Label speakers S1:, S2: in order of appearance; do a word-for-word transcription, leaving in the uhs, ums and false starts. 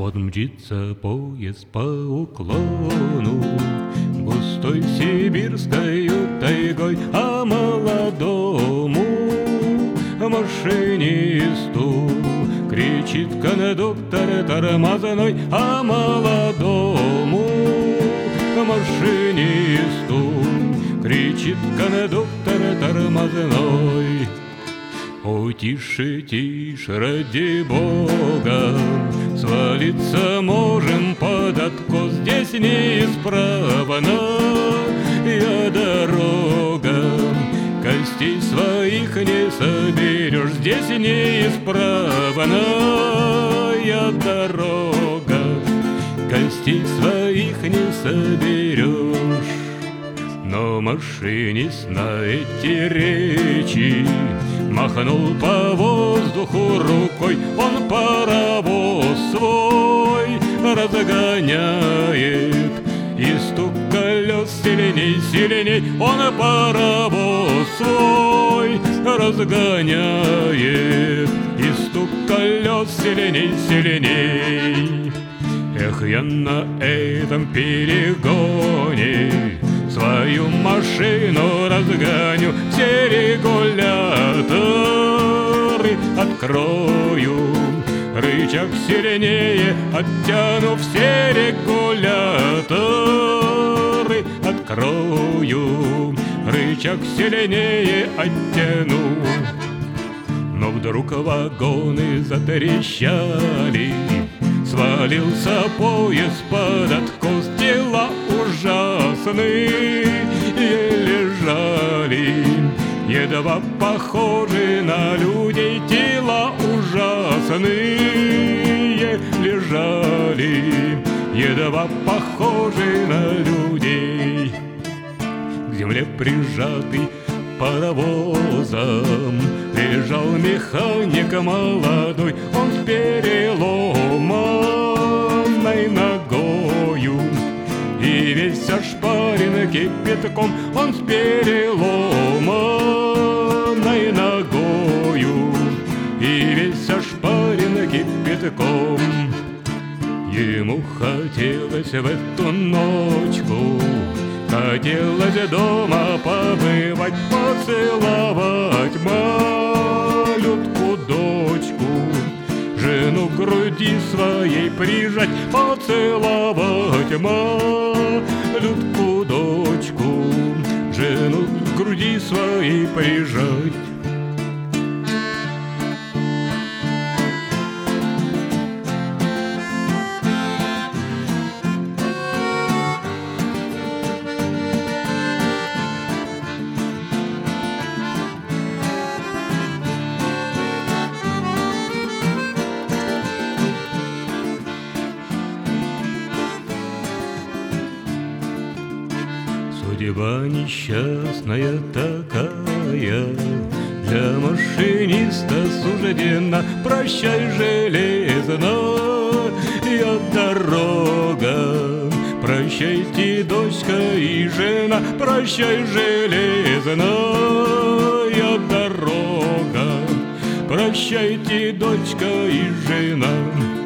S1: Вот мчится поезд по уклону густой сибирскою тайгой, а молодому машинисту кричит кондуктор тормозной, а молодому машинисту кричит кондуктор тормозной. О, тише, тише, ради Бога, свалиться можем под откос, здесь неисправна я дорога, костей своих не соберешь, здесь неисправна я дорога, костей своих не соберешь. Но машинист на эти речи махнул по воздуху рукой, он паровоз свой разгоняет, и стук колес сильней, сильней, он паровоз свой разгоняет, и стук колес сильней, сильней. Эх, я на этом перегоне свою машину разгоню, все регуляторы открою, рычаг сильнее оттяну, все регуляторы открою, рычаг сильнее оттяну. Но вдруг вагоны затрещали, свалился поезд под откос, тела ужасные лежали, едва похожи на людей, тела ужасные лежали, едва похожи на людей. К земле прижатый паровозом лежал механик молодой, он с переломанной ногою, и весь ошпарен кипятком, он с переломанной ногою, и весь ошпарен кипятком. Ему хотелось в эту ночку, хотелось дома побывать, поцеловать малютку дочку, жену к груди своей прижать, поцеловать малютку дочку, жену к груди своей прижать. Судьба несчастная такая, для машиниста суждена, прощай, железная дорога, прощайте, дочка и жена, прощай, железная дорога, прощайте, дочка и жена.